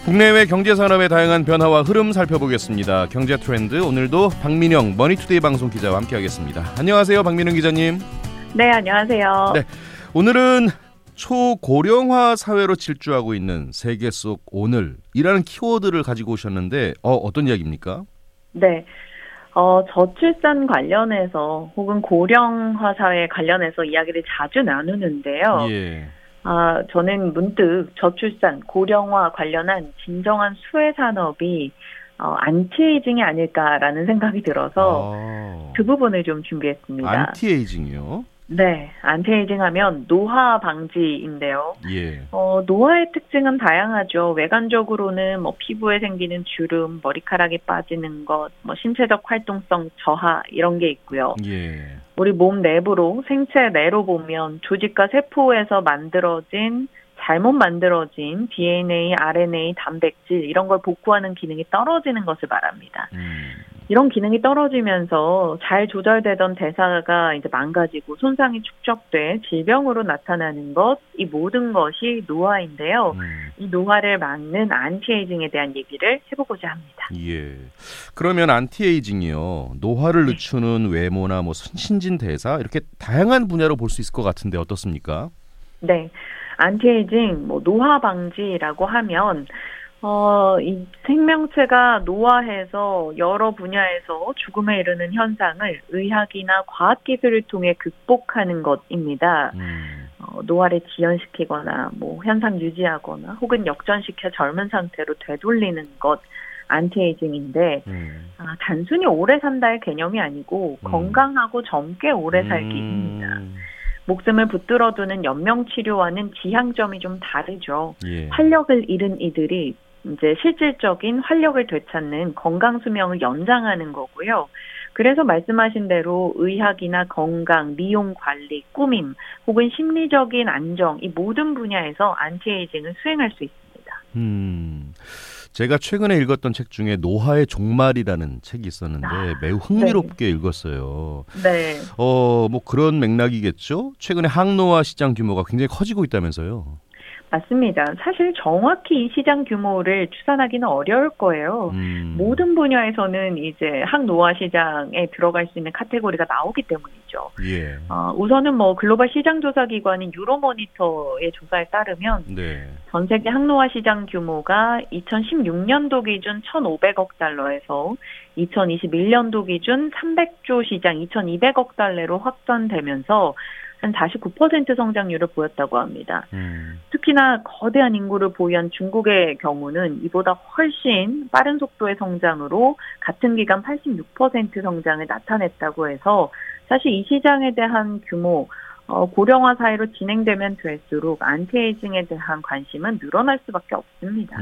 국내외 경제산업의 다양한 변화와 흐름 살펴보겠습니다. 경제 트렌드, 오늘도 박민영 머니투데이 방송 기자와 함께하겠습니다. 안녕하세요, 박민영 기자님. 네, 안녕하세요. 네, 오늘은 초고령화 사회로 질주하고 있는 세계 속 오늘이라는 키워드를 가지고 오셨는데 어떤 이야기입니까? 네, 저출산 관련해서 혹은 고령화 사회 관련해서 이야기를 자주 나누는데요. 예. 저는 문득 저출산, 고령화 관련한 진정한 수혜 산업이 안티에이징이 아닐까라는 생각이 들어서 그 부분을 좀 준비했습니다. 안티에이징이요? 네, 안티에이징 하면 노화 방지인데요. 예. 노화의 특징은 다양하죠. 외관적으로는 피부에 생기는 주름, 머리카락이 빠지는 것, 신체적 활동성 저하 이런 게 있고요. 예. 우리 몸 내부로 생체 내로 보면 조직과 세포에서 잘못 만들어진 DNA, RNA, 단백질 이런 걸 복구하는 기능이 떨어지는 것을 말합니다. 이런 기능이 떨어지면서 잘 조절되던 대사가 이제 망가지고 손상이 축적돼 질병으로 나타나는 것, 이 모든 것이 노화인데요. 이 노화를 막는 안티에이징에 대한 얘기를 해보고자 합니다. 예. 그러면 안티에이징이요, 노화를 늦추는 외모나 신진 대사 이렇게 다양한 분야로 볼 수 있을 것 같은데 어떻습니까? 네. 안티에이징, 노화 방지라고 하면 이 생명체가 노화해서 여러 분야에서 죽음에 이르는 현상을 의학이나 과학기술을 통해 극복하는 것입니다. 노화를 지연시키거나 현상 유지하거나 혹은 역전시켜 젊은 상태로 되돌리는 것, 안티에이징인데 단순히 오래 산다의 개념이 아니고 건강하고 젊게 오래 살기입니다. 목숨을 붙들어두는 연명치료와는 지향점이 좀 다르죠. 예. 활력을 잃은 이들이 이제 실질적인 활력을 되찾는 건강 수명을 연장하는 거고요. 그래서 말씀하신 대로 의학이나 건강, 미용 관리, 꾸밈 혹은 심리적인 안정 이 모든 분야에서 안티에이징을 수행할 수 있습니다. 제가 최근에 읽었던 책 중에 노화의 종말이라는 책이 있었는데 매우 흥미롭게 읽었어요. 네. 그런 맥락이겠죠? 최근에 항노화 시장 규모가 굉장히 커지고 있다면서요. 맞습니다. 사실 정확히 이 시장 규모를 추산하기는 어려울 거예요. 모든 분야에서는 이제 항노화 시장에 들어갈 수 있는 카테고리가 나오기 때문이죠. 예. 우선은 글로벌 시장 조사 기관인 유로모니터의 조사에 따르면 전 세계 항노화 시장 규모가 2016년도 기준 1,500억 달러에서 2021년도 기준 300조 시장 2,200억 달러로 확산되면서 한 49% 성장률을 보였다고 합니다. 특히나 거대한 인구를 보유한 중국의 경우는 이보다 훨씬 빠른 속도의 성장으로 같은 기간 86% 성장을 나타냈다고 해서 사실 이 시장에 대한 규모, 고령화 사회로 진행되면 될수록 안티에이징에 대한 관심은 늘어날 수밖에 없습니다.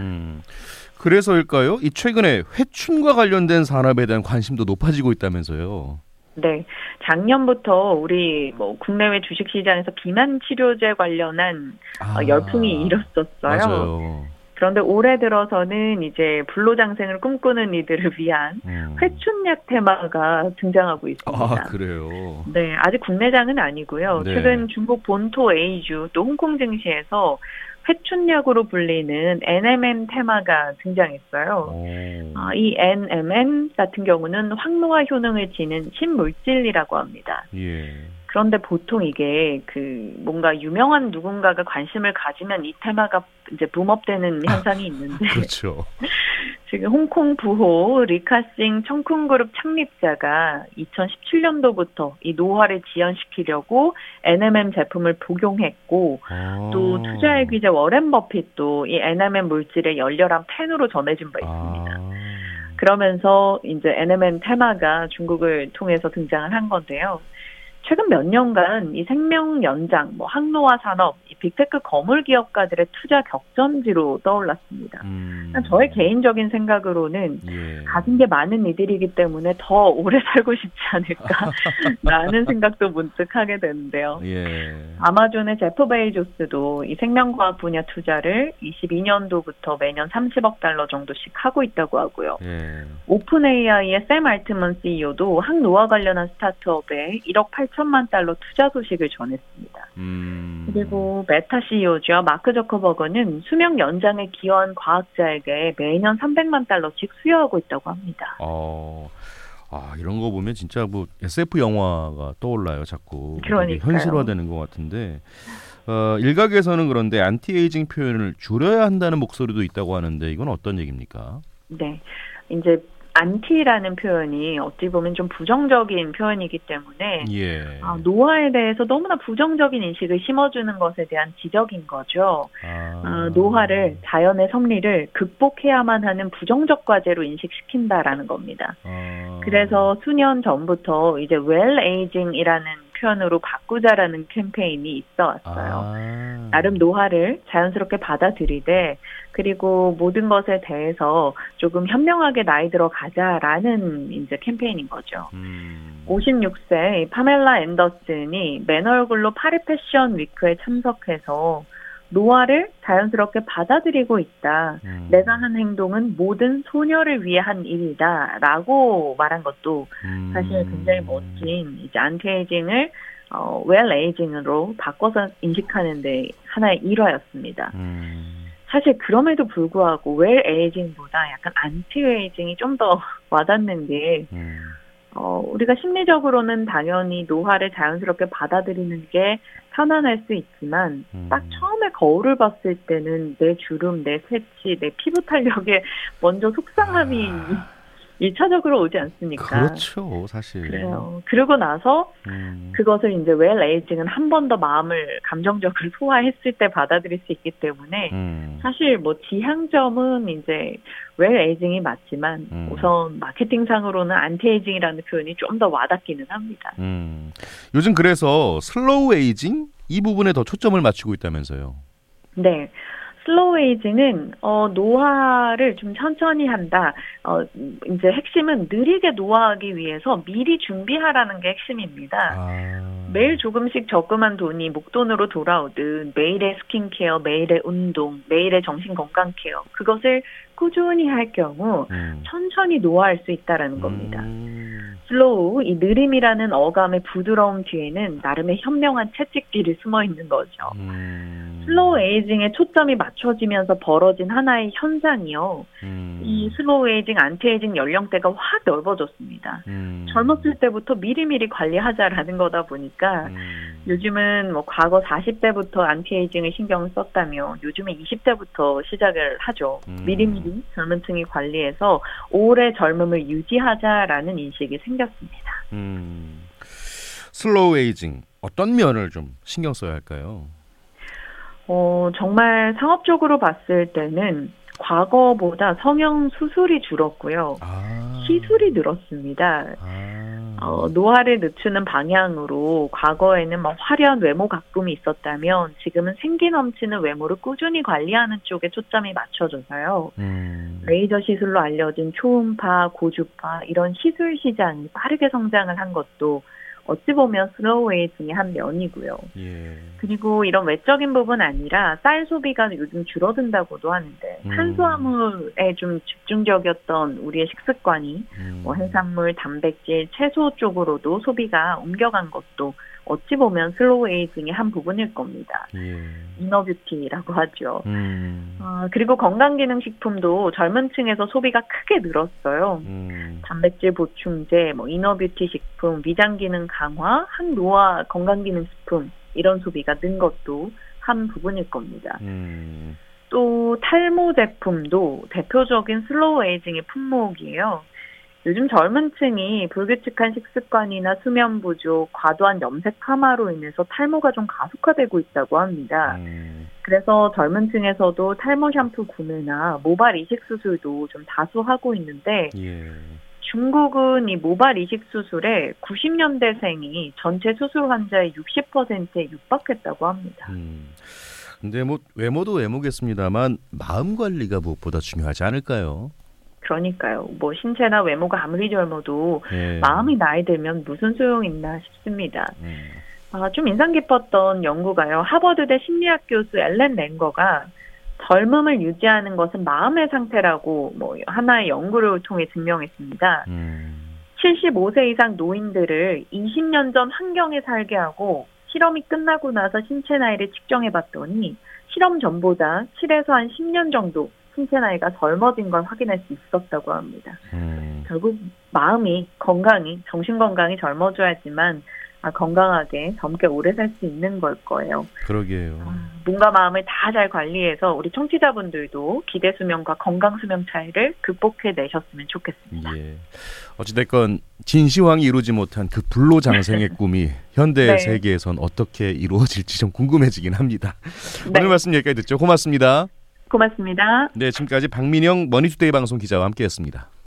그래서일까요? 이 최근에 회춘과 관련된 산업에 대한 관심도 높아지고 있다면서요. 네, 작년부터 우리 국내외 주식시장에서 비만 치료제 관련한 열풍이 일었었어요. 맞아요. 그런데 올해 들어서는 이제 불로장생을 꿈꾸는 이들을 위한 회춘약 테마가 등장하고 있습니다. 그래요? 네, 아직 국내장은 아니고요. 네. 최근 중국 본토 A주 또 홍콩 증시에서 회춘약으로 불리는 NMN 테마가 등장했어요. 이 NMN 같은 경우는 항노화 효능을 지닌 신물질이라고 합니다. 예. 그런데 보통 이게 뭔가 유명한 누군가가 관심을 가지면 이 테마가 이제 붐업되는 현상이 있는데. 그렇죠. 지금 홍콩 부호 리카싱 청쿤그룹 창립자가 2017년도부터 이 노화를 지연시키려고 NMN 제품을 복용했고 또 투자의 귀재 워렌 버핏도 이 NMN 물질의 열렬한 팬으로 전해진 바 있습니다. 그러면서 이제 NMN 테마가 중국을 통해서 등장을 한 건데요. 최근 몇 년간 이 생명 연장, 항노화 산업, 이 빅테크 거물 기업가들의 투자 격전지로 떠올랐습니다. 저의 개인적인 생각으로는 가진 게 많은 이들이기 때문에 더 오래 살고 싶지 않을까라는 생각도 문득 하게 되는데요. 예. 아마존의 제프 베이조스도 이 생명과학 분야 투자를 22년도부터 매년 30억 달러 정도씩 하고 있다고 하고요. 오픈 AI의 샘 알트먼 CEO도 항노화 관련한 스타트업에 1억 8천만 달러 투자 소식을 전했습니다. 그리고 메타 CEO죠. 마크 저커버거는 수명 연장에 기여한 과학자에게 매년 300만 달러씩 수여하고 있다고 합니다. 이런 거 보면 진짜 뭐 SF 영화가 떠올라요. 자꾸 그러니까요. 현실화되는 것 같은데 일각에서는 그런데 안티에이징 표현을 줄여야 한다는 목소리도 있다고 하는데 이건 어떤 얘기입니까? 네, 이제 안티라는 표현이 어찌 보면 좀 부정적인 표현이기 때문에 노화에 대해서 너무나 부정적인 인식을 심어주는 것에 대한 지적인 거죠. 노화를 자연의 섭리를 극복해야만 하는 부정적 과제로 인식시킨다라는 겁니다. 그래서 수년 전부터 이제 well aging이라는 표현으로 바꾸자라는 캠페인이 있어 왔어요. 나름 노화를 자연스럽게 받아들이되 그리고 모든 것에 대해서 조금 현명하게 나이 들어 가자라는 이제 캠페인인 거죠. 56세 파멜라 앤더슨이 맨 얼굴로 파리 패션 위크에 참석해서 노화를 자연스럽게 받아들이고 있다. 내가 한 행동은 모든 소녀를 위해 한 일이다라고 말한 것도 사실 굉장히 멋진 이제 안티에이징을 웰 에이징으로 바꿔서 인식하는데 하나의 일화였습니다. 사실 그럼에도 불구하고 웰 에이징보다 약간 안티에이징이 좀 더 와닿는 게 우리가 심리적으로는 당연히 노화를 자연스럽게 받아들이는 게 편안할 수 있지만 딱 처음에 거울을 봤을 때는 내 주름, 내 새치, 내 피부 탄력에 먼저 속상함이 1차적으로 오지 않습니까? 그렇죠, 사실. 그래요. 그러고 나서 그것을 이제 웰 에이징은 한 번 더 마음을 감정적으로 소화했을 때 받아들일 수 있기 때문에 사실 뭐 지향점은 이제 웰 에이징이 맞지만 우선 마케팅상으로는 안티에이징이라는 표현이 좀 더 와닿기는 합니다. 요즘 그래서 슬로우 에이징 이 부분에 더 초점을 맞추고 있다면서요? 네. 슬로우 에이징은 노화를 좀 천천히 한다. 이제 핵심은 느리게 노화하기 위해서 미리 준비하라는 게 핵심입니다. 매일 조금씩 적금한 돈이 목돈으로 돌아오듯 매일의 스킨케어, 매일의 운동, 매일의 정신건강 케어 그것을 꾸준히 할 경우 천천히 노화할 수 있다라는 겁니다. 슬로우, 이 느림이라는 어감의 부드러움 뒤에는 나름의 현명한 채찍질이 숨어 있는 거죠. 슬로우 에이징에 초점이 맞춰지면서 벌어진 하나의 현상이요. 이 슬로우 에이징, 안티에이징 연령대가 확 넓어졌습니다. 젊었을 때부터 미리미리 관리하자라는 거다 보니까 요즘은 뭐 과거 40대부터 안티에이징을 신경을 썼다면 요즘은 20대부터 시작을 하죠. 미리미리 젊은 층이 관리해서 오래 젊음을 유지하자라는 인식이 생겼습니다. 슬로우 에이징 어떤 면을 좀 신경 써야 할까요? 정말 상업적으로 봤을 때는 과거보다 성형 수술이 줄었고요. 시술이 늘었습니다. 노화를 늦추는 방향으로 과거에는 뭐 화려한 외모 가꿈이 있었다면 지금은 생기 넘치는 외모를 꾸준히 관리하는 쪽에 초점이 맞춰져서요. 레이저 시술로 알려진 초음파, 고주파 이런 시술 시장이 빠르게 성장을 한 것도 어찌 보면 슬로우 에이징의 한 면이고요. 그리고 이런 외적인 부분 아니라 쌀 소비가 요즘 줄어든다고도 하는데 탄수화물에 좀 집중적이었던 우리의 식습관이 뭐 해산물, 단백질, 채소 쪽으로도 소비가 옮겨간 것도 어찌 보면 슬로우 에이징의 한 부분일 겁니다. 이너뷰티라고 하죠. 그리고 건강기능식품도 젊은 층에서 소비가 크게 늘었어요. 단백질 보충제, 뭐 이너뷰티 식품, 위장기능 강화, 항노화 건강기능식품 이런 소비가 는 것도 한 부분일 겁니다. 또 탈모 제품도 대표적인 슬로우 에이징의 품목이에요. 요즘 젊은 층이 불규칙한 식습관이나 수면 부족, 과도한 염색 파마로 인해서 탈모가 좀 가속화되고 있다고 합니다. 그래서 젊은 층에서도 탈모 샴푸 구매나 모발 이식 수술도 좀 다수하고 있는데 중국은 이 모발 이식 수술에 90년대생이 전체 수술 환자의 60%에 육박했다고 합니다. 근데 뭐 외모도 외모겠습니다만 마음 관리가 무엇보다 중요하지 않을까요? 그러니까요. 뭐 신체나 외모가 아무리 젊어도 마음이 나이 들면 무슨 소용이 있나 싶습니다. 좀 인상 깊었던 연구가요. 하버드대 심리학 교수 앨런 랭거가 젊음을 유지하는 것은 마음의 상태라고 뭐 하나의 연구를 통해 증명했습니다. 75세 이상 노인들을 20년 전 환경에 살게 하고 실험이 끝나고 나서 신체 나이를 측정해 봤더니 실험 전보다 7에서 한 10년 정도 신체 나이가 젊어진 걸 확인할 수 있었다고 합니다. 결국 마음이 건강히, 정신 건강이 젊어져야지만 건강하게 젊게 오래 살 수 있는 걸 거예요. 그러게요. 몸과 마음을 다 잘 관리해서 우리 청취자분들도 기대 수명과 건강 수명 차이를 극복해 내셨으면 좋겠습니다. 예. 어찌됐건 진시황이 이루지 못한 그 불로장생의 꿈이 현대 네. 세계에선 어떻게 이루어질지 좀 궁금해지긴 합니다. 네. 오늘 말씀 여기까지 듣죠. 고맙습니다. 고맙습니다. 네, 지금까지 박민영 머니투데이 방송 기자와 함께했습니다.